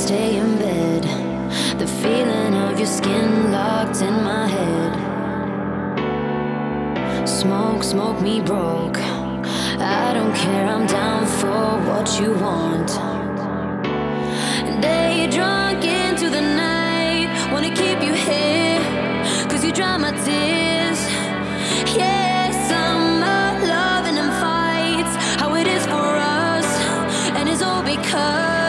stay in bed. The feeling of your skin locked in my head. Smoke, smoke me broke. I don't care, I'm down for what you want. Day drunk into the night. Wanna keep you here, cause you dry my tears. Yeah, summer loving and fights. How it is for us, and it's all because